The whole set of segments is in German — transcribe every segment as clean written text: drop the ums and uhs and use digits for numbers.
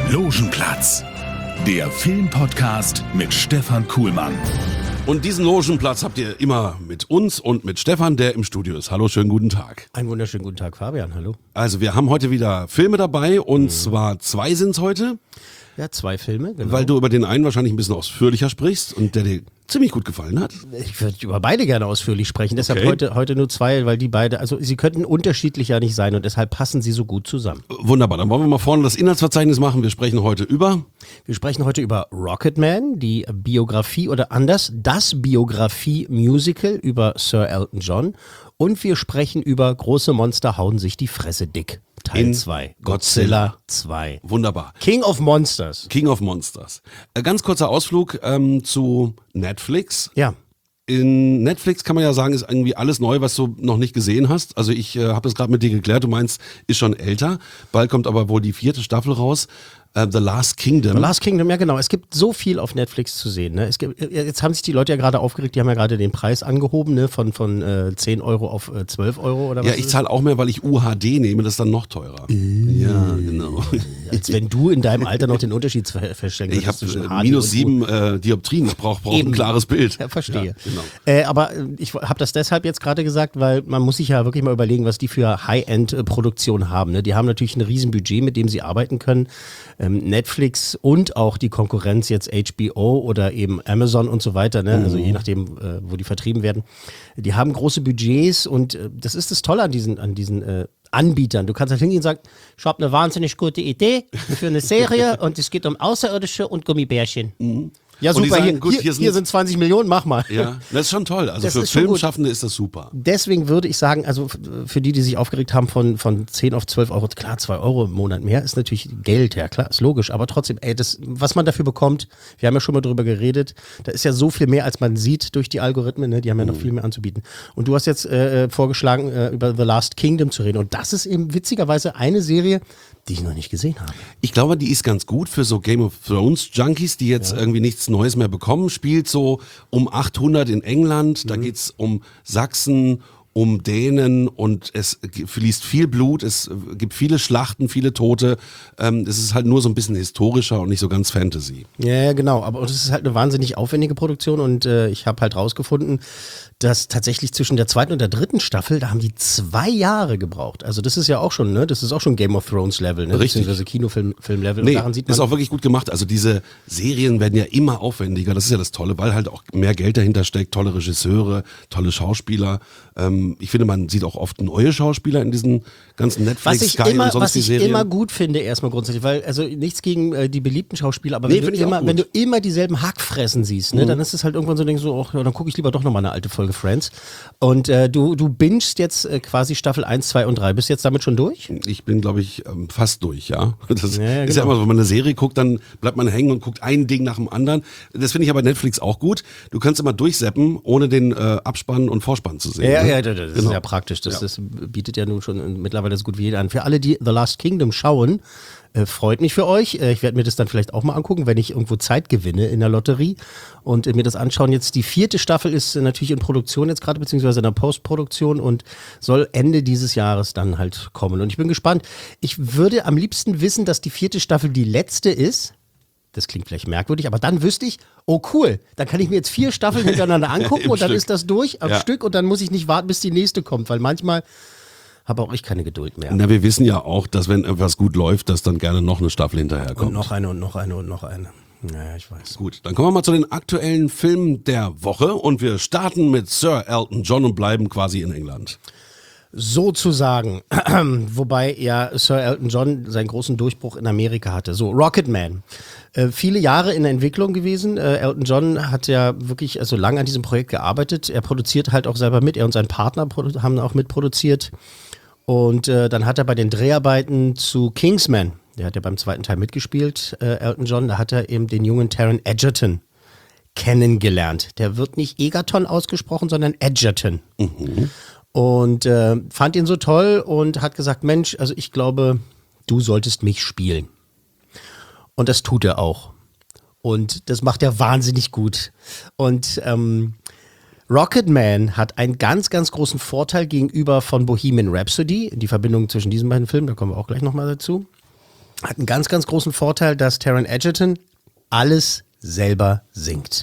Logenplatz, der Filmpodcast mit Stefan Kuhlmann. Und diesen Logenplatz habt ihr immer mit uns und mit Stefan, der im Studio ist. Hallo, schönen guten Tag. Einen wunderschönen guten Tag, Fabian, hallo. Also wir haben heute wieder Filme dabei und zwar 2 sind's heute. Ja, 2 Filme, genau. Weil du über den einen wahrscheinlich ein bisschen ausführlicher sprichst und der dir ziemlich gut gefallen hat. Ich würde über beide gerne ausführlich sprechen, deshalb Okay. heute nur 2, weil die beide, also sie könnten unterschiedlich ja nicht sein und deshalb passen sie so gut zusammen. Wunderbar, dann wollen wir mal vorne das Inhaltsverzeichnis machen. Wir sprechen heute über... Wir sprechen heute über Rocketman, die Biografie oder anders, das Biografie-Musical über Sir Elton John, und wir sprechen über Große Monster hauen sich die Fresse dick. Teil In 2. Godzilla. 2. Wunderbar. King of Monsters. King of Monsters. Ganz kurzer Ausflug zu Netflix. Ja. In Netflix kann man ja sagen, ist irgendwie alles neu, was du noch nicht gesehen hast. Also ich habe das gerade mit dir geklärt. Du meinst, ist schon älter. Bald kommt aber wohl die 4. Staffel raus. The Last Kingdom. The Last Kingdom, ja genau. Es gibt so viel auf Netflix zu sehen. Ne? Jetzt haben sich die Leute ja gerade aufgeregt, die haben ja gerade den Preis angehoben, ne? von 10 Euro auf 12 Euro oder was? Ja, ich zahle auch mehr, weil ich UHD nehme, das ist dann noch teurer. Ja, genau. Als wenn du in deinem Alter noch den Unterschied feststellen Ich könntest zwischen habe HD minus und 7 Dioptrien, ich brauch ein Eben. klares Bild. Ja, verstehe. Ja, genau. Aber ich habe das deshalb jetzt gerade gesagt, weil man muss sich ja wirklich mal überlegen, was die für High-End-Produktion haben. Ne? Die haben natürlich ein Riesenbudget, mit dem sie arbeiten können. Netflix und auch die Konkurrenz jetzt HBO oder eben Amazon und so weiter, ne? Also je nachdem, wo die vertrieben werden. Die haben große Budgets und das ist das Tolle an diesen Anbietern. Du kannst halt hingehen und sagen, ich habe eine wahnsinnig gute Idee für eine Serie und es geht um Außerirdische und Gummibärchen. Ja, Und die super, sagen, gut, hier hier sind 20 Millionen, mach mal. Ja, das ist schon toll. Also Das für ist schon gut. Filmschaffende ist das super. Deswegen würde ich sagen, also für die sich aufgeregt haben von 10 auf 12 Euro, klar, 2 Euro im Monat mehr ist natürlich Geld, ja klar, ist logisch, aber trotzdem, was man dafür bekommt, wir haben ja schon mal drüber geredet, da ist ja so viel mehr, als man sieht durch die Algorithmen, ne? Die haben ja noch viel mehr anzubieten. Und du hast jetzt vorgeschlagen, über The Last Kingdom zu reden und das ist eben witzigerweise eine Serie, die ich noch nicht gesehen habe. Ich glaube, die ist ganz gut für so Game of Thrones Junkies, die jetzt irgendwie nichts Neues mehr bekommen. Spielt so um 800 in England, da geht's um Sachsen, um Dänen und es fließt viel Blut, es gibt viele Schlachten, viele Tote. Es ist halt nur so ein bisschen historischer und nicht so ganz Fantasy. Ja, genau, aber es ist halt eine wahnsinnig aufwendige Produktion und ich habe halt rausgefunden, dass tatsächlich zwischen der 2. und der 3. Staffel, da haben die 2 Jahre gebraucht. Also das ist ja auch schon, ne, das ist auch schon Game of Thrones Level, ne, Richtig. beziehungsweise Kinofilm-Level. Nee, und daran sieht man, ist auch wirklich gut gemacht. Also diese Serien werden ja immer aufwendiger. Das ist ja das Tolle, weil halt auch mehr Geld dahinter steckt. Tolle Regisseure, tolle Schauspieler. Ich finde, man sieht auch oft neue Schauspieler in diesen ganzen Netflix, Sky und sonst was die ich Serien. immer gut finde, erstmal grundsätzlich, weil, also nichts gegen die beliebten Schauspieler, aber Nee, wenn, finde du ich auch immer, gut. wenn du immer dieselben Hackfressen siehst, ne, dann ist es halt irgendwann so, denkst du, ach, ja, dann gucke ich lieber doch nochmal eine alte Folge Friends. Und du bingst jetzt quasi Staffel 1, 2 und 3. Bist du jetzt damit schon durch? Ich bin, glaube ich, fast durch, ja. Das Ja, ist ja genau. immer so, wenn man eine Serie guckt, dann bleibt man hängen und guckt ein Ding nach dem anderen. Das finde ich aber Netflix auch gut. Du kannst immer durchseppen, ohne den Abspann und Vorspann zu sehen. ne? Das Genau. ist ja praktisch. Das bietet ja nun schon mittlerweile so gut wie jeder an. Für alle, die The Last Kingdom schauen, freut mich für euch. Ich werde mir das dann vielleicht auch mal angucken, wenn ich irgendwo Zeit gewinne in der Lotterie und mir das anschauen. Jetzt die 4. Staffel ist natürlich in Produktion jetzt gerade, beziehungsweise in der Postproduktion und soll Ende dieses Jahres dann halt kommen. Und ich bin gespannt. Ich würde am liebsten wissen, dass die 4. Staffel die letzte ist. Das klingt vielleicht merkwürdig, aber dann wüsste ich, oh cool, dann kann ich mir jetzt 4 Staffeln hintereinander angucken Im und dann Stück. ist das durch am Ja. Stück und dann muss ich nicht warten, bis die nächste kommt, weil manchmal habe auch ich keine Geduld mehr. Na, wir wissen ja auch, dass wenn etwas gut läuft, dass dann gerne noch eine Staffel hinterherkommt. Und noch eine und noch eine und noch eine. Naja, ich weiß. Gut, dann kommen wir mal zu den aktuellen Filmen der Woche und wir starten mit Sir Elton John und bleiben quasi in England. Sozusagen. Wobei ja Sir Elton John seinen großen Durchbruch in Amerika hatte. So, Rocketman. Viele Jahre in der Entwicklung gewesen. Elton John hat ja wirklich also lange an diesem Projekt gearbeitet. Er produziert halt auch selber mit. Er und sein Partner haben auch mitproduziert. Und dann hat er bei den Dreharbeiten zu Kingsman, der hat ja beim 2. Teil mitgespielt, Elton John, da hat er eben den jungen Taron Egerton kennengelernt. Der wird nicht Egerton ausgesprochen, sondern Egerton. Und fand ihn so toll und hat gesagt, Mensch, also ich glaube, du solltest mich spielen. Und das tut er auch. Und das macht er wahnsinnig gut. Und Rocketman hat einen ganz, ganz großen Vorteil gegenüber von Bohemian Rhapsody. Die Verbindung zwischen diesen beiden Filmen, da kommen wir auch gleich nochmal dazu. hat einen ganz, ganz großen Vorteil, dass Taron Egerton alles selber singt.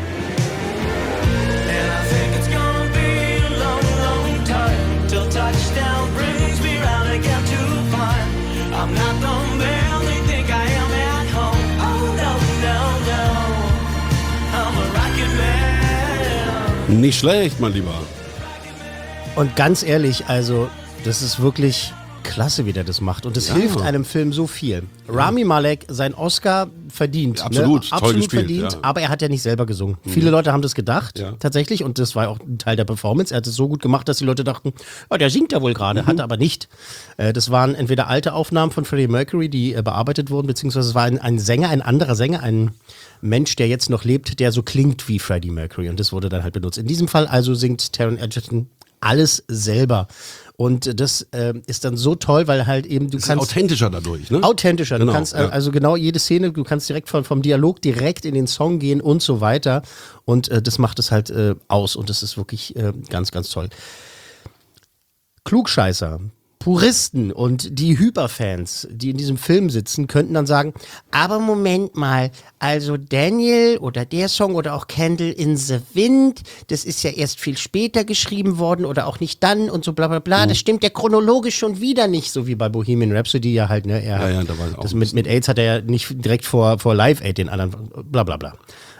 Nicht schlecht, mein Lieber. Und ganz ehrlich, also das ist wirklich klasse, wie der das macht. Und das hilft einem Film so viel. Rami Malek, sein Oscar verdient. Absolut, toll absolut gespielt, verdient, ja. aber er hat ja nicht selber gesungen. Viele Leute haben das gedacht, tatsächlich. Und das war auch ein Teil der Performance. Er hat es so gut gemacht, dass die Leute dachten, oh, der singt ja wohl gerade. Hat er aber nicht. Das waren entweder alte Aufnahmen von Freddie Mercury, die bearbeitet wurden, beziehungsweise es war ein Sänger, ein anderer Sänger, ein Mensch, der jetzt noch lebt, der so klingt wie Freddie Mercury. Und das wurde dann halt benutzt. In diesem Fall also singt Taron Egerton alles selber. Und das ist dann so toll, weil halt eben du kannst... authentischer dadurch, ne? Authentischer. Genau, Du kannst also genau jede Szene, du kannst direkt vom Dialog direkt in den Song gehen und so weiter. Und das macht es halt aus. Und das ist wirklich ganz, ganz toll. Klugscheißer, Puristen und die Hyperfans, die in diesem Film sitzen, könnten dann sagen, aber Moment mal, also Daniel oder der Song oder auch Candle in the Wind, das ist ja erst viel später geschrieben worden oder auch nicht dann und so bla bla bla, das stimmt ja chronologisch schon wieder nicht, so wie bei Bohemian Rhapsody ja halt, ne, Da war es auch das mit AIDS hat er ja nicht direkt vor Live Aid den anderen, bla bla bla.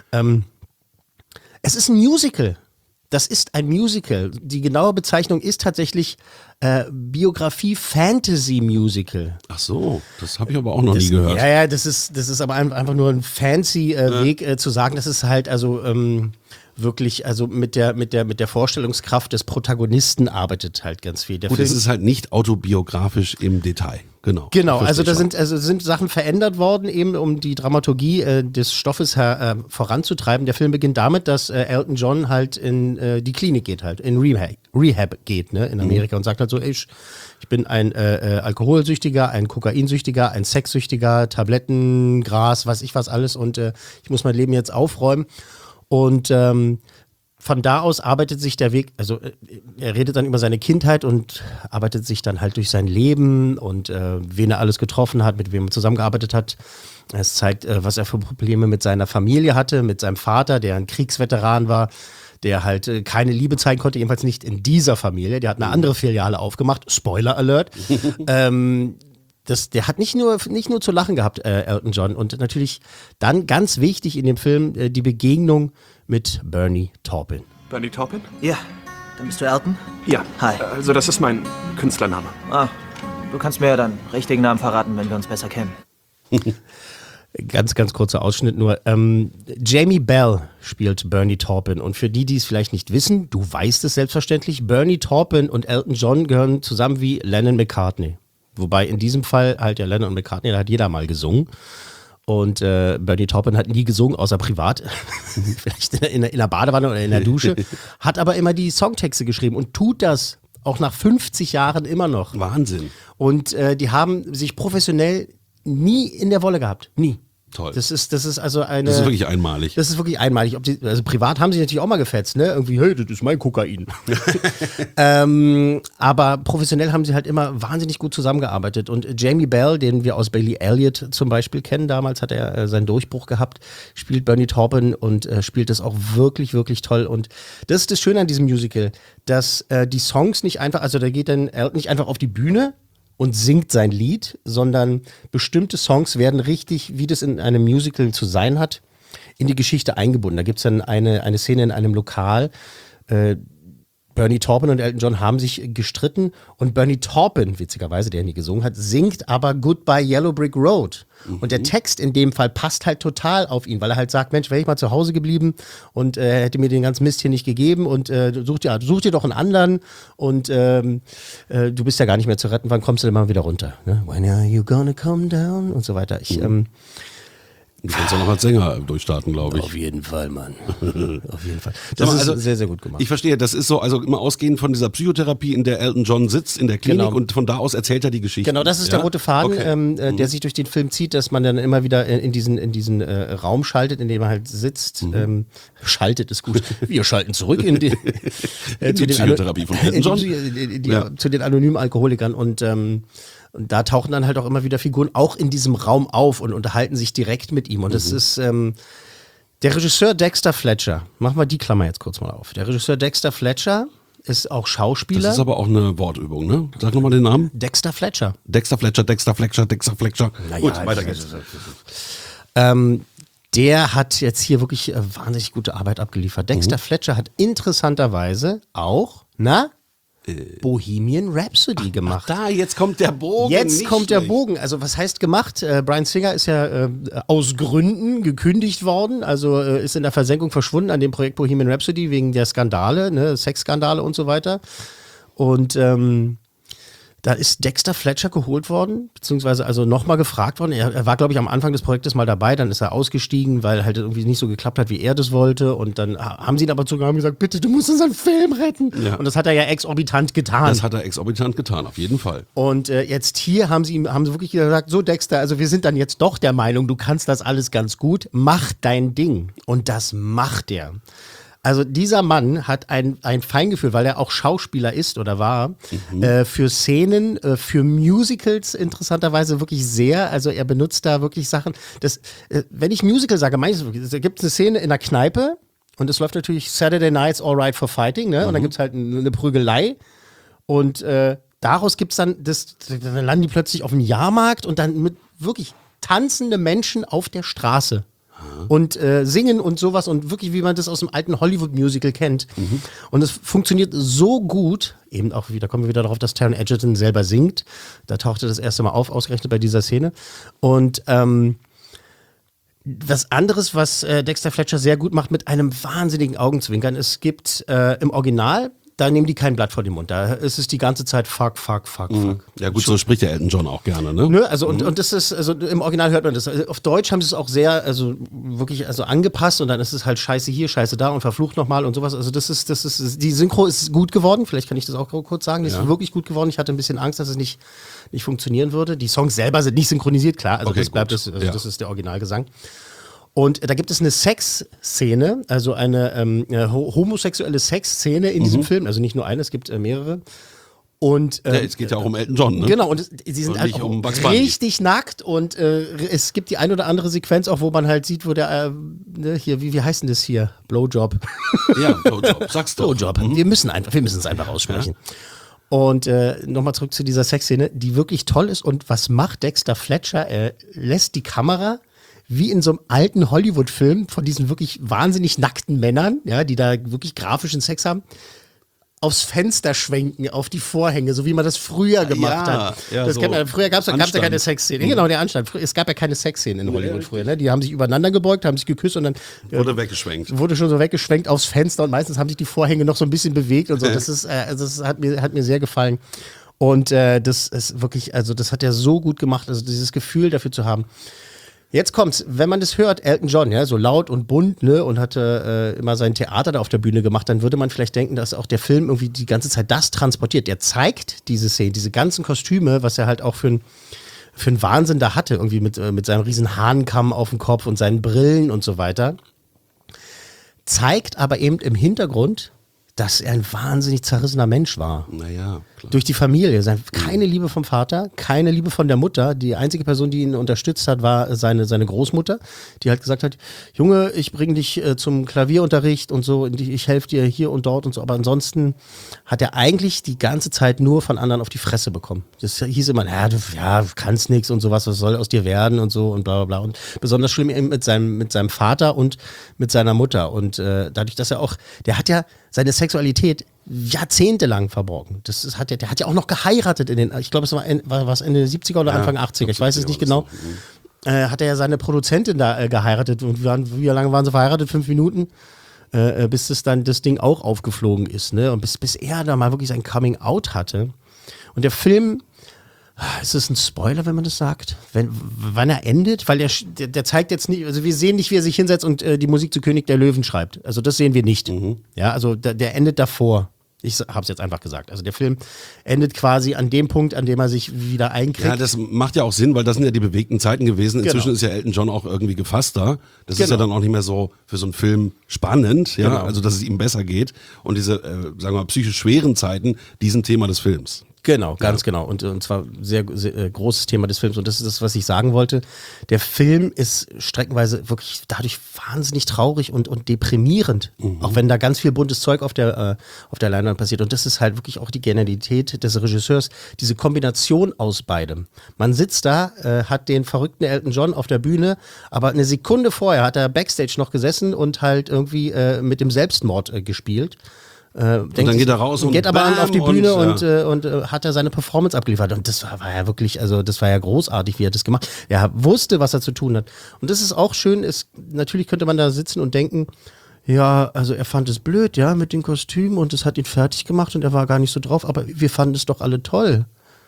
Es ist ein Musical. Das ist ein Musical. Die genaue Bezeichnung ist tatsächlich Biografie-Fantasy-Musical. Ach so, das habe ich aber auch noch nie gehört. Ja, das ist aber einfach nur ein fancy Weg zu sagen, das ist halt also wirklich, also mit der Vorstellungskraft des Protagonisten arbeitet halt ganz viel. Der Gut, Film es ist halt nicht autobiografisch im Detail. Genau. Genau, Verstehe also da schon. sind Sachen verändert worden, eben um die Dramaturgie des Stoffes voranzutreiben. Der Film beginnt damit, dass Elton John halt in die Klinik geht, halt in Rehab geht, ne, in Amerika und sagt halt so, ich bin ein Alkoholsüchtiger, ein Kokainsüchtiger, ein Sexsüchtiger, Tabletten, Gras, weiß ich was alles und ich muss mein Leben jetzt aufräumen. Und von da aus arbeitet sich der Weg, also er redet dann über seine Kindheit und arbeitet sich dann halt durch sein Leben und wen er alles getroffen hat, mit wem er zusammengearbeitet hat. Es zeigt, was er für Probleme mit seiner Familie hatte, mit seinem Vater, der ein Kriegsveteran war, der halt keine Liebe zeigen konnte, jedenfalls nicht in dieser Familie. Der hat eine andere Filiale aufgemacht, Spoiler Alert. Der hat nicht nur zu lachen gehabt, Elton John. Und natürlich dann ganz wichtig in dem Film die Begegnung mit Bernie Taupin. Bernie Taupin? Ja, dann bist du Elton? Ja. Hi. Also das ist mein Künstlername. Ah, du kannst mir ja deinen richtigen Namen verraten, wenn wir uns besser kennen. Ganz, ganz kurzer Ausschnitt nur. Jamie Bell spielt Bernie Taupin. Und für die es vielleicht nicht wissen, du weißt es selbstverständlich, Bernie Taupin und Elton John gehören zusammen wie Lennon McCartney. Wobei in diesem Fall halt ja Lennon und McCartney, da hat jeder mal gesungen. Und Bernie Taupin hat nie gesungen, außer privat. Vielleicht in der Badewanne oder in der Dusche. Hat aber immer die Songtexte geschrieben und tut das auch nach 50 Jahren immer noch. Wahnsinn. Und die haben sich professionell nie in der Wolle gehabt. Nie. Toll. Das ist also eine. Das ist wirklich einmalig. Das ist wirklich einmalig. Also privat haben sie natürlich auch mal gefetzt, ne? Irgendwie, hey, das ist mein Kokain. Aber professionell haben sie halt immer wahnsinnig gut zusammengearbeitet. Und Jamie Bell, den wir aus Billy Elliot zum Beispiel kennen, damals hat er seinen Durchbruch gehabt, spielt Bernie Taupin und spielt das auch wirklich, wirklich toll. Und das ist das Schöne an diesem Musical, dass die Songs nicht einfach, also da geht dann Elton nicht einfach auf die Bühne und singt sein Lied, sondern bestimmte Songs werden richtig, wie das in einem Musical zu sein hat, in die Geschichte eingebunden. Da gibt es dann eine Szene in einem Lokal, Bernie Taupin und Elton John haben sich gestritten und Bernie Taupin, witzigerweise, der nie gesungen hat, singt aber Goodbye Yellow Brick Road. Und der Text in dem Fall passt halt total auf ihn, weil er halt sagt, Mensch, wäre ich mal zu Hause geblieben und hätte mir den ganzen Mist hier nicht gegeben und such dir doch einen anderen und du bist ja gar nicht mehr zu retten, wann kommst du denn mal wieder runter? Ne? When are you gonna come down? Und so weiter. Du kannst auch noch als Sänger durchstarten, glaube ich. Auf jeden Fall, Mann. Auf jeden Fall. Das ist sehr, sehr gut gemacht. Ich verstehe, das ist so, also immer ausgehend von dieser Psychotherapie, in der Elton John sitzt, in der Klinik und von da aus erzählt er die Geschichte. Genau, das ist der rote Faden, der sich durch den Film zieht, dass man dann immer wieder in diesen Raum schaltet, in dem man halt sitzt. Schaltet ist gut. Wir schalten zurück in die Psychotherapie von Elton John. Zu den anonymen Alkoholikern und Und da tauchen dann halt auch immer wieder Figuren auch in diesem Raum auf und unterhalten sich direkt mit ihm. Und das ist der Regisseur Dexter Fletcher. Machen wir die Klammer jetzt kurz mal auf. Der Regisseur Dexter Fletcher ist auch Schauspieler. Das ist aber auch eine Wortübung, ne? Sag nochmal den Namen. Dexter Fletcher. Dexter Fletcher, Dexter Fletcher, Dexter Fletcher. Gut, weiter geht's. Der hat jetzt hier wirklich wahnsinnig gute Arbeit abgeliefert. Dexter Fletcher hat interessanterweise auch, Bohemian Rhapsody gemacht. Da, jetzt kommt der Bogen. Jetzt nicht kommt der schlecht. Bogen. Also was heißt gemacht? Bryan Singer ist ja aus Gründen gekündigt worden, also ist in der Versenkung verschwunden an dem Projekt Bohemian Rhapsody wegen der Skandale, ne, Sexskandale und so weiter. Und da ist Dexter Fletcher geholt worden, beziehungsweise also nochmal gefragt worden. Er war, glaube ich, am Anfang des Projektes mal dabei, dann ist er ausgestiegen, weil halt irgendwie nicht so geklappt hat, wie er das wollte. Und dann haben sie ihn aber sogar gesagt, bitte, du musst unseren Film retten. Ja. Und das hat er ja exorbitant getan. Das hat er exorbitant getan, auf jeden Fall. Und jetzt hier haben sie wirklich gesagt, so Dexter, also wir sind dann jetzt doch der Meinung, du kannst das alles ganz gut, mach dein Ding. Und das macht er. Also dieser Mann hat ein Feingefühl, weil er auch Schauspieler ist oder war, für Szenen, für Musicals interessanterweise wirklich sehr. Also er benutzt da wirklich Sachen. Wenn ich Musical sage, meine ich es wirklich. Da gibt es eine Szene in der Kneipe und es läuft natürlich Saturday Night's All Right for Fighting, ne? Und dann gibt es halt eine Prügelei und daraus gibt es dann dann landen die plötzlich auf dem Jahrmarkt und dann mit wirklich tanzende Menschen auf der Straße. Und singen und sowas und wirklich, wie man das aus dem alten Hollywood-Musical kennt. Und es funktioniert so gut, eben auch wieder, kommen wir wieder darauf, dass Taron Egerton selber singt. Da tauchte das erste Mal auf, ausgerechnet bei dieser Szene. Und was anderes, was Dexter Fletcher sehr gut macht, mit einem wahnsinnigen Augenzwinkern. Es gibt im Original, da nehmen die kein Blatt vor den Mund. Da ist es die ganze Zeit fuck. Ja gut, so spricht der Elton John auch gerne, ne? Ne, also und das ist, also im Original hört man das. Also auf Deutsch haben sie es auch sehr, also wirklich, also angepasst und dann ist es halt Scheiße hier, Scheiße da und verflucht nochmal und sowas. Also das ist, die Synchro ist gut geworden, vielleicht kann ich das auch kurz sagen, die ist wirklich gut geworden. Ich hatte ein bisschen Angst, dass es nicht funktionieren würde. Die Songs selber sind nicht synchronisiert, klar, also Okay, das bleibt gut. das ist der Originalgesang. Und da gibt es eine Sexszene, also eine homosexuelle Sexszene in diesem Film, also nicht nur eine, es gibt mehrere. Und, Ja, es geht ja auch um Elton John, ne? Genau, und sie sind Und nicht einfach um Bugs Bunny. richtig nackt und es gibt die ein oder andere Sequenz auch, wo man halt sieht, wo der, hier, wie heißt denn das hier? Blowjob. Ja, Blowjob, sagst du. Blowjob. Wir müssen es einfach aussprechen. Und nochmal zurück zu dieser Sexszene, die wirklich toll ist. Und was macht Dexter Fletcher? Er lässt die Kamera wie in so einem alten Hollywood-Film von diesen wirklich wahnsinnig nackten Männern, ja, die da wirklich grafischen Sex haben, aufs Fenster schwenken, auf die Vorhänge, so wie man das früher gemacht hat. Ja, Das so kennt man, früher gab es ja Anstand. keine Sexszene. Genau, der Anstand. Es gab ja keine Sexszenen in Hollywood früher. Ne? Die haben sich übereinander gebeugt, haben sich geküsst und dann Wurde weggeschwenkt. wurde schon so weggeschwenkt aufs Fenster und meistens haben sich die Vorhänge noch so ein bisschen bewegt und so. Das hat mir sehr gefallen. Und das ist wirklich, also das hat er so gut gemacht, also dieses Gefühl dafür zu haben. Jetzt kommt's, wenn man das hört, Elton John, ja, so laut und bunt, ne, und hatte immer sein Theater da auf der Bühne gemacht, dann würde man vielleicht denken, dass auch der Film irgendwie die ganze Zeit das transportiert. Der zeigt diese Szene, diese ganzen Kostüme, was er halt auch für einen Wahnsinn da hatte, irgendwie mit seinem riesen Hahnkamm auf dem Kopf und seinen Brillen und so weiter. Zeigt aber eben im Hintergrund, dass er ein wahnsinnig zerrissener Mensch war. Naja, klar. Durch die Familie. Keine Liebe vom Vater, keine Liebe von der Mutter. Die einzige Person, die ihn unterstützt hat, war seine Großmutter, die halt gesagt hat, Junge, ich bringe dich zum Klavierunterricht und so, ich helfe dir hier und dort und so. Aber ansonsten hat er eigentlich die ganze Zeit nur von anderen auf die Fresse bekommen. Das hieß immer, du kannst nichts und sowas, was soll aus dir werden und so und bla bla bla. Und besonders schlimm eben mit seinem Vater und mit seiner Mutter. Und dadurch, dass er auch, der hat ja seine Sexualität jahrzehntelang verborgen. Der hat ja auch noch geheiratet ich glaube, es war Ende der 70er oder Anfang 80er, ich weiß es nicht genau. Hat er ja seine Produzentin da geheiratet. Und wie lange waren sie verheiratet? 5 Minuten? Bis das Ding auch aufgeflogen ist. Ne? Und bis er da mal wirklich sein Coming-out hatte. Und der Film, ist es ein Spoiler, wenn man das sagt? Wann er endet? Weil der zeigt jetzt nicht, also wir sehen nicht, wie er sich hinsetzt und die Musik zu König der Löwen schreibt. Also das sehen wir nicht. Ja, also der endet davor. Ich habe es jetzt einfach gesagt. Also der Film endet quasi an dem Punkt, an dem er sich wieder einkriegt. Ja, das macht ja auch Sinn, weil das sind ja die bewegten Zeiten gewesen. Inzwischen ist ja Elton John auch irgendwie gefasster. Das ist ja dann auch nicht mehr so für so einen Film spannend, ja, also dass es ihm besser geht. Und diese, sagen wir mal, psychisch schweren Zeiten, die sind Thema des Films. Genau, ganz genau. Und zwar sehr, sehr großes Thema des Films. Und das ist das, was ich sagen wollte. Der Film ist streckenweise wirklich dadurch wahnsinnig traurig und deprimierend. Auch wenn da ganz viel buntes Zeug auf der Leinwand passiert. Und das ist halt wirklich auch die Genialität des Regisseurs. Diese Kombination aus beidem. Man sitzt da, hat den verrückten Elton John auf der Bühne, aber eine Sekunde vorher hat er Backstage noch gesessen und halt irgendwie mit dem Selbstmord gespielt. Und dann geht er raus und geht aber bam, auf die Bühne und hat er seine Performance abgeliefert. Und das war ja wirklich, also das war ja großartig, wie er das gemacht hat. Er wusste, was er zu tun hat. Und das ist auch schön, natürlich könnte man da sitzen und denken, ja, also er fand es blöd, ja, mit den Kostümen und es hat ihn fertig gemacht und er war gar nicht so drauf, aber wir fanden es doch alle toll.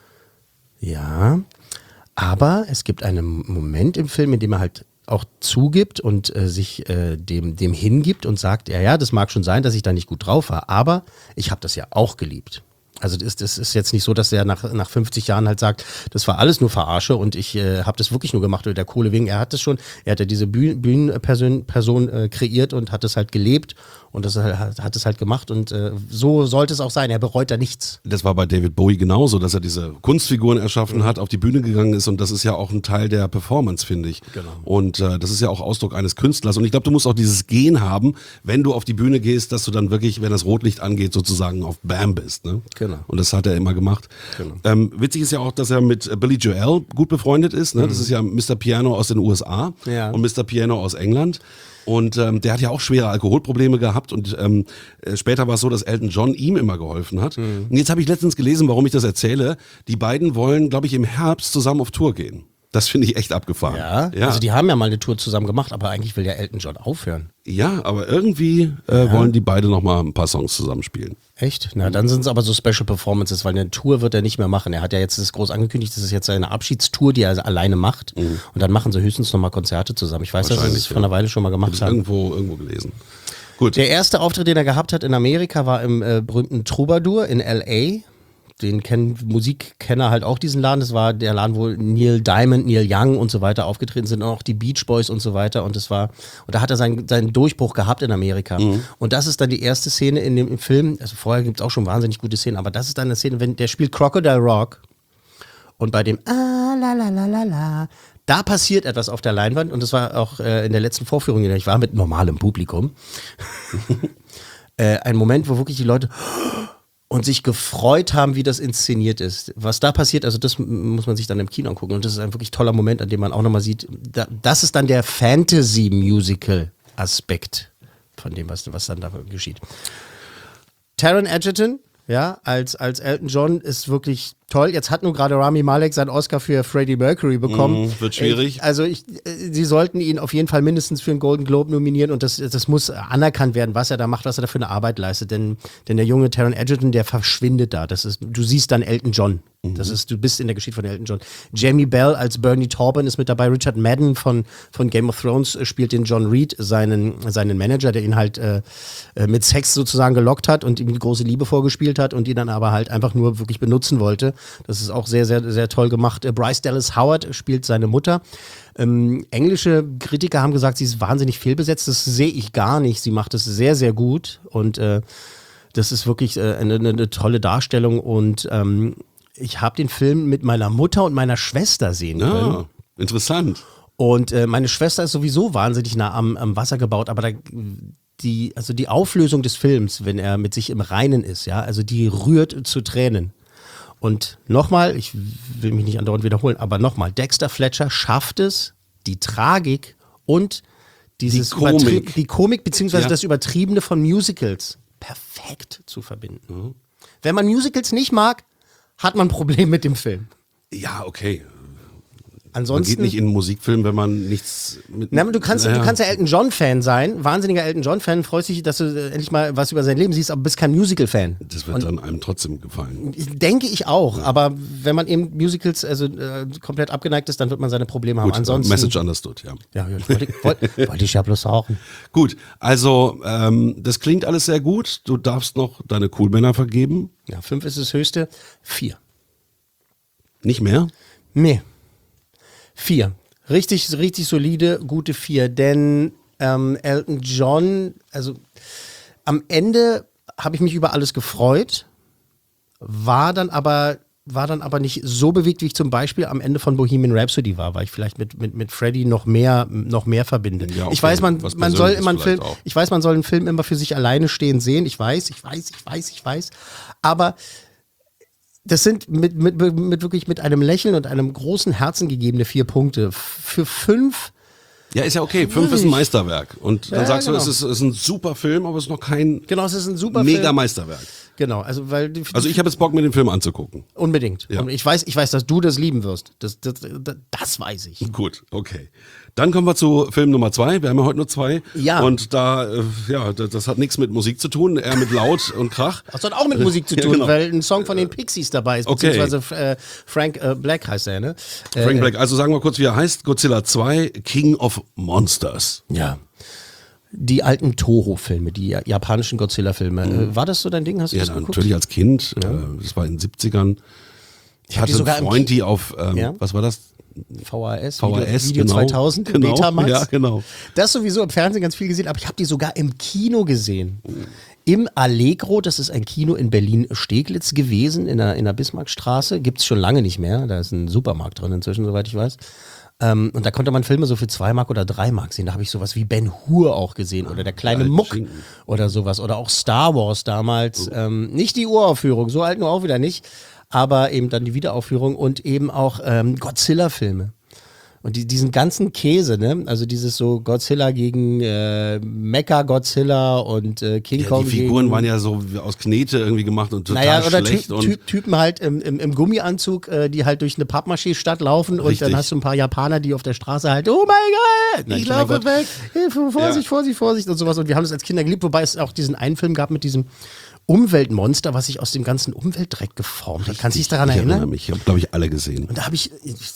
Ja, aber es gibt einen Moment im Film, in dem er halt auch zugibt und sich dem hingibt und sagt, ja, das mag schon sein, dass ich da nicht gut drauf war, aber ich habe das ja auch geliebt. Also das ist jetzt nicht so, dass er nach 50 Jahren halt sagt, das war alles nur Verarsche und ich habe das wirklich nur gemacht oder der Kohle wegen. Er hat ja diese Bühnenperson kreiert und hat es halt gelebt und hat es halt gemacht und so sollte es auch sein. Er bereut da nichts. Das war bei David Bowie genauso, dass er diese Kunstfiguren erschaffen hat, auf die Bühne gegangen ist und das ist ja auch ein Teil der Performance, finde ich. Genau. Und das ist ja auch Ausdruck eines Künstlers und ich glaube, du musst auch dieses Gen haben, wenn du auf die Bühne gehst, dass du dann wirklich, wenn das Rotlicht angeht, sozusagen auf Bam bist. Ne? Genau. Und das hat er immer gemacht. Genau. Witzig ist ja auch, dass er mit Billy Joel gut befreundet ist. Ne? Das ist ja Mr. Piano aus den USA und Mr. Piano aus England. Und der hat ja auch schwere Alkoholprobleme gehabt und später war es so, dass Elton John ihm immer geholfen hat. Und jetzt habe ich letztens gelesen, warum ich das erzähle. Die beiden wollen, glaube ich, im Herbst zusammen auf Tour gehen. Das finde ich echt abgefahren. Ja, also die haben ja mal eine Tour zusammen gemacht, aber eigentlich will ja Elton John aufhören. Ja, aber irgendwie wollen die beide noch mal ein paar Songs zusammenspielen. Echt? Na, dann sind es aber so Special Performances, weil eine Tour wird er nicht mehr machen. Er hat ja jetzt das groß angekündigt, das ist jetzt seine Abschiedstour, die er alleine macht. Und dann machen sie höchstens noch mal Konzerte zusammen. Ich weiß, dass sie es vor einer Weile schon mal gemacht haben. Irgendwo gelesen. Gut. Der erste Auftritt, den er gehabt hat in Amerika, war im berühmten Troubadour in L.A., den kennen Musikkenner halt auch, diesen Laden. Das war der Laden, wo Neil Diamond, Neil Young und so weiter aufgetreten sind und auch die Beach Boys und so weiter. Und da hat er seinen Durchbruch gehabt in Amerika. Und das ist dann die erste Szene in dem Film. Also vorher gibt es auch schon wahnsinnig gute Szenen, aber das ist dann eine Szene, wenn der spielt Crocodile Rock und bei dem la la la la la, da passiert etwas auf der Leinwand und das war auch in der letzten Vorführung, in der ich war, mit normalem Publikum. Ein Moment, wo wirklich die Leute und sich gefreut haben, wie das inszeniert ist. Was da passiert, also das muss man sich dann im Kino angucken. Und das ist ein wirklich toller Moment, an dem man auch nochmal sieht, das ist dann der Fantasy-Musical-Aspekt von dem, was dann da geschieht. Taron Egerton, ja, als Elton John ist wirklich toll. Jetzt hat nun gerade Rami Malek seinen Oscar für Freddie Mercury bekommen. Wird schwierig. Sie sollten ihn auf jeden Fall mindestens für einen Golden Globe nominieren und das muss anerkannt werden, was er da macht, was er da für eine Arbeit leistet. Denn der junge Taron Egerton, der verschwindet da. Du siehst dann Elton John. Du bist in der Geschichte von Elton John. Jamie Bell als Bernie Taupin ist mit dabei. Richard Madden von Game of Thrones spielt den John Reed, seinen Manager, der ihn halt mit Sex sozusagen gelockt hat und ihm die große Liebe vorgespielt hat und ihn dann aber halt einfach nur wirklich benutzen wollte. Das ist auch sehr, sehr, sehr toll gemacht. Bryce Dallas Howard spielt seine Mutter. Englische Kritiker haben gesagt, sie ist wahnsinnig fehlbesetzt. Das sehe ich gar nicht. Sie macht es sehr, sehr gut und das ist wirklich eine tolle Darstellung und ich habe den Film mit meiner Mutter und meiner Schwester sehen können. Ja, interessant. Und meine Schwester ist sowieso wahnsinnig nah am Wasser gebaut, aber die Auflösung des Films, wenn er mit sich im Reinen ist, ja, also die rührt zu Tränen. Und nochmal, ich will mich nicht andauernd wiederholen, aber nochmal, Dexter Fletcher schafft es, die Tragik und die Komik beziehungsweise das Übertriebene von Musicals perfekt zu verbinden. Wenn man Musicals nicht mag, hat man ein Problem mit dem Film. Ja, okay. Ansonsten, man geht nicht in einen Musikfilm, wenn man nichts mit... Du kannst ja Elton John-Fan sein, wahnsinniger Elton John-Fan, freust dich, dass du endlich mal was über sein Leben siehst, aber bist kein Musical-Fan. Das wird dann einem trotzdem gefallen. Denke ich auch, aber wenn man eben Musicals komplett abgeneigt ist, dann wird man seine Probleme haben. Ansonsten, Message understood, ja. Ja, wollte ich ja bloß sagen. Gut, also das klingt alles sehr gut. Du darfst noch deine Coolmänner vergeben. Ja, 5 ist das höchste. 4. Nicht mehr? Nee. 4. Richtig solide, gute 4. Denn Elton John, also am Ende habe ich mich über alles gefreut, war dann aber war dann aber nicht so bewegt, wie ich zum Beispiel am Ende von Bohemian Rhapsody war, weil ich vielleicht mit Freddie noch mehr verbinde. Ja, okay. Ich weiß, man soll immer einen Film, auch. ich weiß, man soll einen Film immer für sich alleine stehen sehen. Ich weiß. Aber das sind wirklich mit einem Lächeln und einem großen Herzen gegebene 4 Punkte. Für 5. Ja, ist ja okay. 5 ist ein Meisterwerk. Und dann Ja, sagst genau. du, es ist ein super Film, aber es ist noch kein Genau, es ist ein super mega Film. Meisterwerk. Genau, also Also ich habe jetzt Bock, mir den Film anzugucken. unbedingt. Ja. Und ich weiß, dass du das lieben wirst. Das weiß ich. Gut, okay. Dann kommen wir zu Film Nummer 2. Wir haben ja heute nur 2. Ja. Und da, das hat nichts mit Musik zu tun, eher mit Laut und Krach. Das hat auch mit Musik zu Ja, tun, genau. weil ein Song von den Pixies dabei ist, Okay. beziehungsweise Frank Black heißt er, ne? Frank Black, also sagen wir kurz, wie er heißt. Godzilla 2, King of Monsters. Ja. Die alten Toho-Filme, die japanischen Godzilla-Filme. War das so dein Ding? Hast du Ja, das geguckt? natürlich als Kind. Das war in den 70ern. Ich hab hatte die sogar einen im Freund, die auf, Ja? was war das? VHS, VHS, Video genau. 2000, Genau, Betamax. ja, genau. Das sowieso im Fernsehen ganz viel gesehen, aber ich habe die sogar im Kino gesehen. Im Allegro, das ist ein Kino in Berlin-Steglitz gewesen, in der Bismarckstraße. Gibt es schon lange nicht mehr. Da ist ein Supermarkt drin inzwischen, soweit ich weiß. Und da konnte man Filme so für 2 Mark oder 3 Mark sehen. Da habe ich sowas wie Ben Hur auch gesehen oder der kleine Ja, Muck Schinken. oder sowas. Oder auch Star Wars damals. Nicht die Uraufführung, so alt nur auch wieder nicht. Aber eben dann die Wiederaufführung und eben auch Godzilla-Filme. Und diesen ganzen Käse, ne? Also dieses so Godzilla gegen Mecha-Godzilla und King Ja, Kong die Figuren gegen, waren ja so aus Knete irgendwie gemacht und total naja, oder schlecht. und Typen halt im Gummianzug, die halt durch eine Pappmaché-Stadt laufen und Richtig. dann hast du ein paar Japaner, die auf der Straße halt, oh mein Gott, ich laufe weg, Hilfe, Vorsicht, Ja. Vorsicht und sowas. Und wir haben das als Kinder geliebt, wobei es auch diesen einen Film gab mit diesem Umweltmonster, was sich aus dem ganzen Umweltdreck geformt hat. Kannst du dich daran ich erinnere erinnern? mich. Ich habe, glaube ich, alle gesehen. Und da habe ich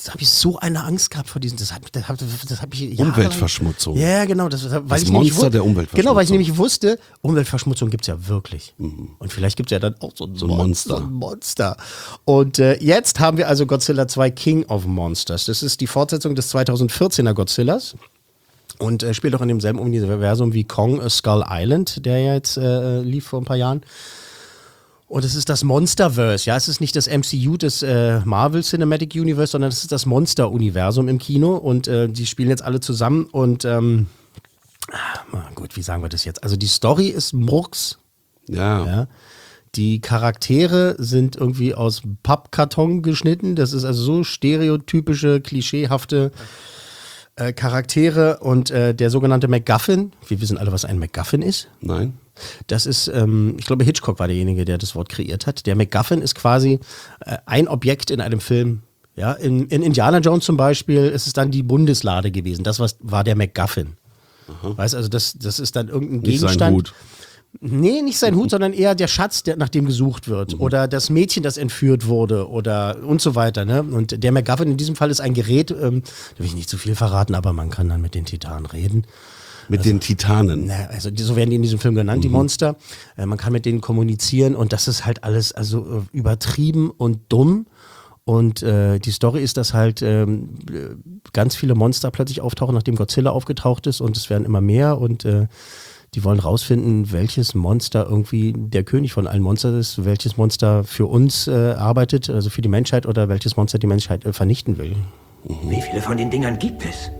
so eine Angst gehabt vor diesen, das hab ich jahrelang- Umweltverschmutzung. Ja, genau. Weil Das ich nämlich Monster wu- der Umweltverschmutzung. Genau, weil ich nämlich wusste, Umweltverschmutzung gibt es ja wirklich. Und vielleicht gibt es ja dann auch so ein Monster. So ein Monster. Und jetzt haben wir also Godzilla 2 King of Monsters. Das ist die Fortsetzung des 2014er Godzillas. Und spielt auch in demselben Universum wie Kong Skull Island, der ja jetzt lief vor ein paar Jahren. Und es ist das Monsterverse, ja, es ist nicht das MCU des Marvel Cinematic Universe, sondern es ist das Monster-Universum im Kino und die spielen jetzt alle zusammen und gut, wie sagen wir das jetzt? Also die Story ist Murks, Ja. ja. Die Charaktere sind irgendwie aus Pappkarton geschnitten, das ist also so stereotypische, klischeehafte Charaktere und der sogenannte MacGuffin, wir wissen alle, was ein MacGuffin ist. Nein. Das ist, ich glaube, Hitchcock war derjenige, der das Wort kreiert hat. Der MacGuffin ist quasi ein Objekt in einem Film. Ja, in Indiana Jones zum Beispiel ist es dann die Bundeslade gewesen. Das war der MacGuffin. Weißt also, das ist dann irgendein Nicht sein Gegenstand. Hut. Nee, nicht sein Hut, sondern eher der Schatz, nach dem gesucht wird. Oder das Mädchen, das entführt wurde oder und so weiter. Ne? Und der MacGuffin in diesem Fall ist ein Gerät, da will ich nicht zu viel verraten, aber man kann dann mit den Titanen reden. Mit den Titanen. Na, also so werden die in diesem Film genannt, die Monster. Man kann mit denen kommunizieren und das ist halt alles also übertrieben und dumm. Und die Story ist, dass halt ganz viele Monster plötzlich auftauchen, nachdem Godzilla aufgetaucht ist und es werden immer mehr und die wollen rausfinden, welches Monster irgendwie der König von allen Monstern ist, welches Monster für uns arbeitet, also für die Menschheit oder welches Monster die Menschheit vernichten will. Wie viele von den Dingern gibt es?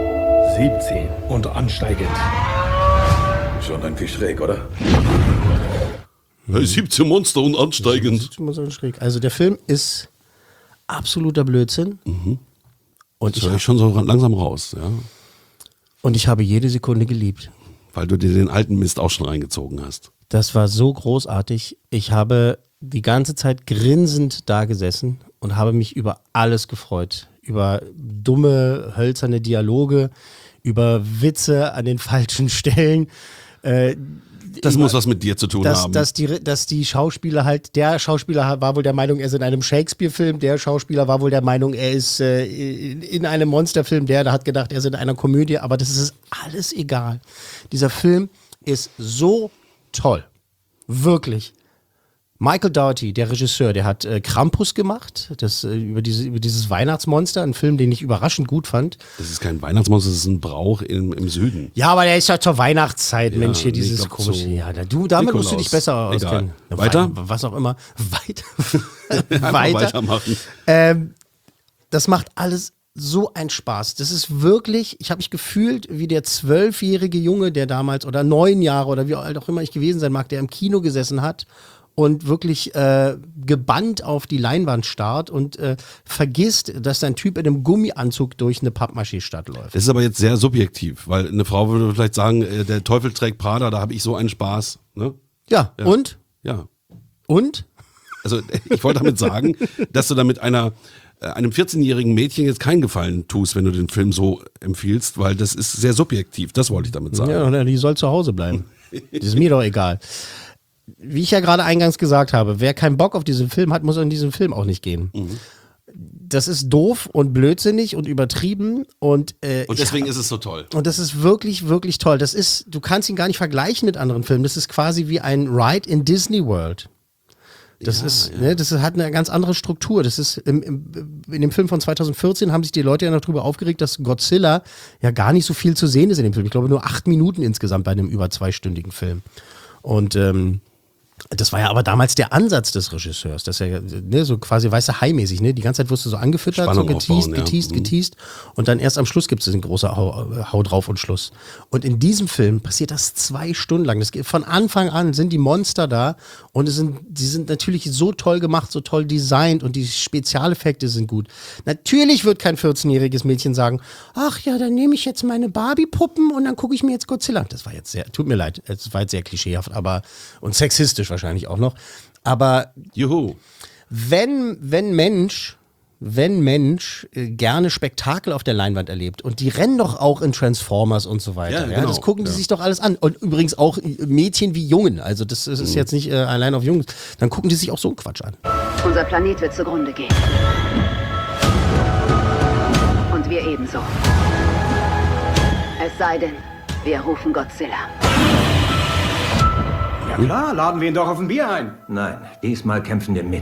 17 und ansteigend. Schon irgendwie schräg, oder? Hey, 17 Monster und ansteigend. Das ist immer so schräg. Also der Film ist absoluter Blödsinn. Und Das höre ich schon so langsam raus, ja. ich habe jede Sekunde geliebt. Weil du dir den alten Mist auch schon reingezogen hast. Das war so großartig. Ich habe die ganze Zeit grinsend da gesessen und habe mich über alles gefreut. Über dumme, hölzerne Dialoge, über Witze an den falschen Stellen. Das muss was mit dir zu tun haben. Dass die Schauspieler halt, der Schauspieler war wohl der Meinung, er ist in einem Shakespeare-Film, der Schauspieler war wohl der Meinung, er ist in einem Monsterfilm, der hat gedacht, er ist in einer Komödie, aber das ist alles egal. Dieser Film ist so toll. Wirklich. Michael Dougherty, der Regisseur, der hat Krampus gemacht, über dieses Weihnachtsmonster, ein Film, den ich überraschend gut fand. Das ist kein Weihnachtsmonster, das ist ein Brauch im Süden. Ja, aber der ist ja zur Weihnachtszeit, Ja, Mensch, hier ich dieses glaub, komische. so Ja, damit musst du dich besser Egal. auskennen. Weiter? Was auch immer. Einfach weitermachen. Das macht alles so einen Spaß. Das ist wirklich, ich habe mich gefühlt wie der 12-jährige Junge, der damals, oder 9 Jahre oder wie alt auch immer ich gewesen sein mag, der im Kino gesessen hat und wirklich gebannt auf die Leinwand starrt und vergisst, dass ein Typ in einem Gummianzug durch eine Pappmaché-Stadt läuft. Das ist aber jetzt sehr subjektiv, weil eine Frau würde vielleicht sagen, der Teufel trägt Prada, da habe ich so einen Spaß. Ne? Ja, Ja. und? Ja. Und? Also ich wollte damit sagen, dass du damit einem 14-jährigen Mädchen jetzt keinen Gefallen tust, wenn du den Film so empfiehlst, weil das ist sehr subjektiv. Das wollte ich damit sagen. Ja, die soll zu Hause bleiben. Das ist mir doch egal. Wie ich ja gerade eingangs gesagt habe, wer keinen Bock auf diesen Film hat, muss in diesen Film auch nicht gehen. Das ist doof und blödsinnig und übertrieben und deswegen ist es so toll. und das ist wirklich, wirklich toll. Du kannst ihn gar nicht vergleichen mit anderen Filmen. Das ist quasi wie ein Ride in Disney World. Das hat eine ganz andere Struktur. Das ist in dem Film von 2014 haben sich die Leute ja noch drüber aufgeregt, dass Godzilla ja gar nicht so viel zu sehen ist in dem Film. Ich glaube nur 8 Minuten insgesamt bei einem über 2-stündigen Film. Und das war ja aber damals der Ansatz des Regisseurs, dass er so quasi weiße Hai-mäßig, die ganze Zeit wirst du so angefüttert, Spannung so geteased, aufbauen, ja. geteased und dann erst am Schluss gibt es diesen großen Hau drauf und Schluss. Und in diesem Film passiert das 2 Stunden lang. Von Anfang an sind die Monster da und die sind natürlich so toll gemacht, so toll designt und die Spezialeffekte sind gut. Natürlich wird kein 14-jähriges Mädchen sagen, ach ja, dann nehme ich jetzt meine Barbie-Puppen und dann gucke ich mir jetzt Godzilla. Das war jetzt tut mir leid, es war jetzt sehr klischeehaft, und sexistisch wahrscheinlich auch noch. Aber Juhu. wenn Mensch gerne Spektakel auf der Leinwand erlebt und die rennen doch auch in Transformers und so weiter. Ja, genau. Das gucken die sich doch alles an. Und übrigens auch Mädchen wie Jungen. Also das ist jetzt nicht allein auf Jungs. Dann gucken die sich auch so einen Quatsch an. Unser Planet wird zugrunde gehen. Und wir ebenso. Es sei denn, wir rufen Godzilla. Ja klar, laden wir ihn doch auf ein Bier ein. Nein, diesmal kämpfen wir mit.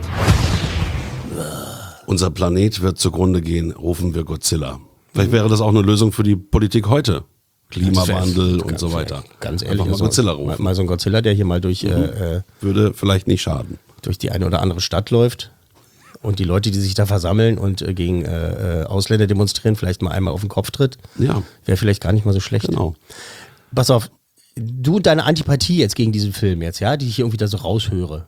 Unser Planet wird zugrunde gehen, rufen wir Godzilla. Vielleicht wäre das auch eine Lösung für die Politik heute. Klimawandel und so weiter. Ganz ehrlich. Einfach mal Godzilla rufen. Mal so ein Godzilla, der hier mal durch Würde vielleicht nicht schaden. die eine oder andere Stadt läuft und die Leute, die sich da versammeln und gegen Ausländer demonstrieren, vielleicht mal einmal auf den Kopf tritt. Ja. Wäre vielleicht gar nicht mal so schlecht. Genau. Pass auf, du und deine Antipathie jetzt gegen diesen Film jetzt, ja, die ich hier irgendwie da so raushöre.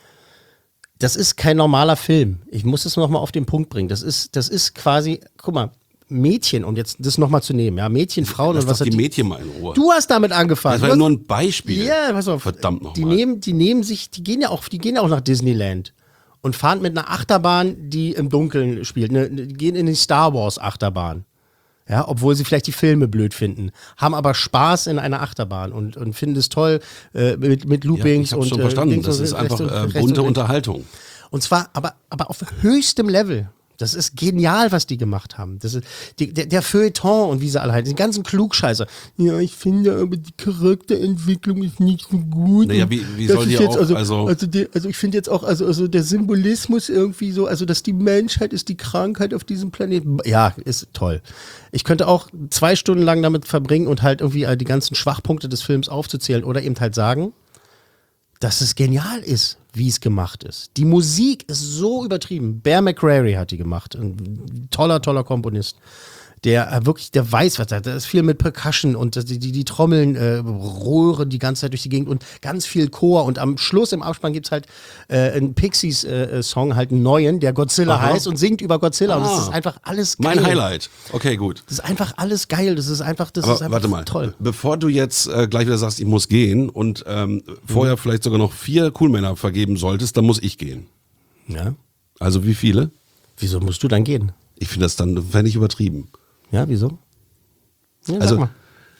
Das ist kein normaler Film. Ich muss das nochmal auf den Punkt bringen. Das ist quasi, guck mal, Mädchen, um jetzt das nochmal zu nehmen, ja, Mädchen, Frauen Lass und was doch hat die Mädchen mal in Ruhe. Du hast damit angefangen. Das war ja nur ein Beispiel. Ja, pass auf. Verdammt nochmal. Die gehen ja auch nach Disneyland und fahren mit einer Achterbahn, die im Dunkeln spielt. Die gehen in die Star Wars Achterbahn. Ja, obwohl sie vielleicht die Filme blöd finden, haben aber Spaß in einer Achterbahn und finden es toll mit Loopings ich hab's und schon verstanden. Dings Das und ist rechts einfach und rechts bunte und links. Unterhaltung. Und zwar aber auf höchstem Level. Das ist genial, was die gemacht haben. Das ist der Feuilleton und wie sie alle heißen, den ganzen Klugscheißer. Ja, ich finde aber die Charakterentwicklung ist nicht so gut. Naja, wie Das soll ist die jetzt auch, also ich finde jetzt auch, also der Symbolismus irgendwie so, also dass die Menschheit ist die Krankheit auf diesem Planeten. Ja, ist toll. Ich könnte auch 2 Stunden lang damit verbringen und halt irgendwie die ganzen Schwachpunkte des Films aufzuzählen oder eben halt sagen, dass es genial ist, wie es gemacht ist. Die Musik ist so übertrieben. Bear McCreary hat die gemacht. Ein toller Komponist. Der weiß, was da ist viel mit Percussion und die Trommeln röhren die ganze Zeit durch die Gegend und ganz viel Chor. Und am Schluss im Abspann gibt es halt einen Pixies-Song, halt einen neuen, der Godzilla heißt und singt über Godzilla. Und das ist einfach alles geil. Mein Highlight. Okay, gut. Das ist einfach alles geil. Das ist einfach Warte mal, toll. bevor du jetzt gleich wieder sagst, ich muss gehen und vorher vielleicht sogar noch 4 Coolmänner vergeben solltest, dann muss ich gehen. Ja. Also wie viele? Wieso musst du dann gehen? Ich finde das dann, fände ich übertrieben. Ja, wieso? Ja, Also, sag mal.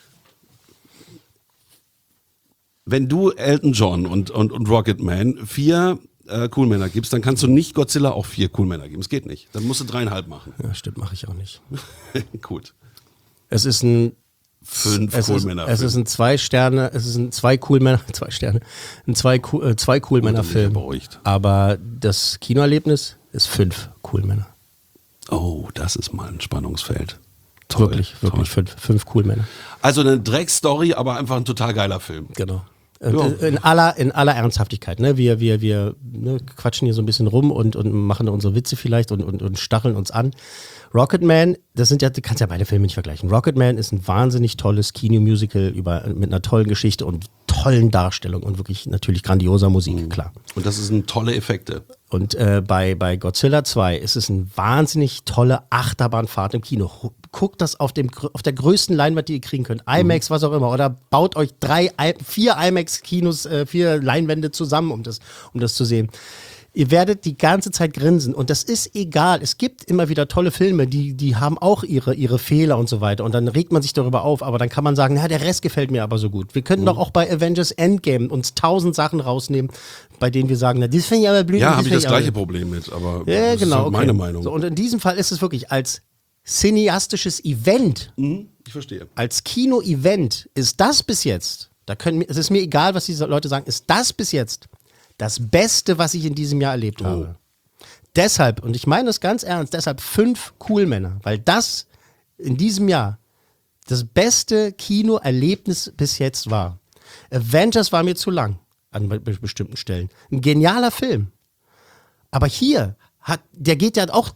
wenn du Elton John und Rocketman 4 Coolmänner gibst, dann kannst du nicht Godzilla auch 4 Coolmänner geben. Es geht nicht. Dann musst du 3,5 machen. Ja, stimmt, mache ich auch nicht. Gut. Es ist ein 5 Es Coolmänner-Film. ist ein 2 Sterne, es ist ein 2 Coolmänner, 2 Sterne, ein 2 Coolmänner-Film. beruhigt. Aber das Kinoerlebnis ist 5 Coolmänner. Oh, das ist mal ein Spannungsfeld. Toll, Wirklich toll. 5 Coolmänner. Also eine Dreckstory, aber einfach ein total geiler Film. Genau. Ja. In aller Ernsthaftigkeit. Ne? Wir quatschen hier so ein bisschen rum und machen unsere Witze vielleicht und stacheln uns an. Rocketman, du kannst ja beide Filme nicht vergleichen. Rocketman ist ein wahnsinnig tolles Kinomusical mit einer tollen Geschichte und tollen Darstellungen und wirklich natürlich grandioser Musik, klar. Und das sind tolle Effekte. Und bei Godzilla 2 ist es eine wahnsinnig tolle Achterbahnfahrt im Kino. Guckt das auf der größten Leinwand, die ihr kriegen könnt. IMAX, was auch immer. Oder baut euch 4 IMAX-Kinos, 4 Leinwände zusammen, um das zu sehen. Ihr werdet die ganze Zeit grinsen und das ist egal. Es gibt immer wieder tolle Filme, die haben auch ihre Fehler und so weiter und dann regt man sich darüber auf, aber dann kann man sagen, der Rest gefällt mir aber so gut. Wir können doch auch bei Avengers Endgame uns 1000 Sachen rausnehmen, bei denen wir sagen, das finde ich aber blöd. Ja, habe ich das gleiche Problem mit, aber ja, das genau, ist halt meine Meinung. So, und in diesem Fall ist es wirklich als cineastisches Event, Ich verstehe. als Kino-Event ist das bis jetzt, es ist mir egal, was diese Leute sagen, ist das bis jetzt das Beste, was ich in diesem Jahr erlebt habe. Deshalb, und ich meine das ganz ernst, deshalb 5 Coolmänner, weil das in diesem Jahr das beste Kinoerlebnis bis jetzt war. Avengers war mir zu lang an bestimmten Stellen. Ein genialer Film. Aber hier der geht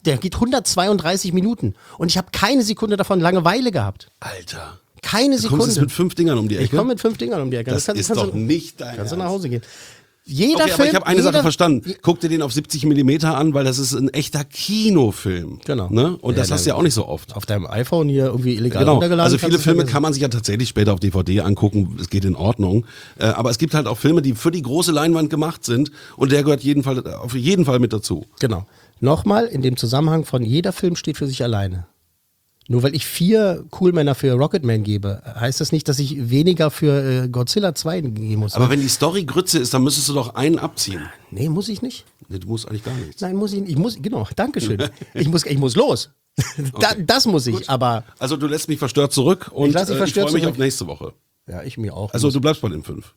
132 Minuten und ich habe keine Sekunde davon Langeweile gehabt. Alter. Keine Du Sekunde. kommst jetzt mit 5 Dingern um die Ecke. Ich komme mit 5 Dingern um die Ecke. Das ist doch nicht dein Kannst du nach Ernst. Hause gehen. Jeder Okay, Film, aber ich habe eine Sache verstanden. Guck dir den auf 70 mm an, weil das ist ein echter Kinofilm. Genau. Ne? Und das Ja, hast du ja auch nicht so oft. auf deinem iPhone hier irgendwie illegal Genau. runtergeladen. Also kannst viele du Filme vergessen. kann man sich ja tatsächlich später auf DVD angucken. Es geht in Ordnung. Aber es gibt halt auch Filme, die für die große Leinwand gemacht sind. Und der gehört auf jeden Fall mit dazu. Genau. Nochmal in dem Zusammenhang von jeder Film steht für sich alleine. Nur weil ich 4 Coolmänner für Rocketman gebe, heißt das nicht, dass ich weniger für Godzilla 2 geben muss. Aber wenn die Story Grütze ist, dann müsstest du doch einen abziehen. Nee, muss ich nicht. Nee, du musst eigentlich gar nichts. Nein, muss ich nicht. Genau, dankeschön. ich muss los. Das muss ich, aber... Also du lässt mich verstört zurück und Ich lass dich verstört freue mich zurück. auf nächste Woche. Ja, ich mir auch. Also du bleibst bei den 5.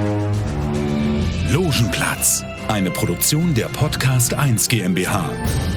Logenplatz, eine Produktion der Podcast 1 GmbH.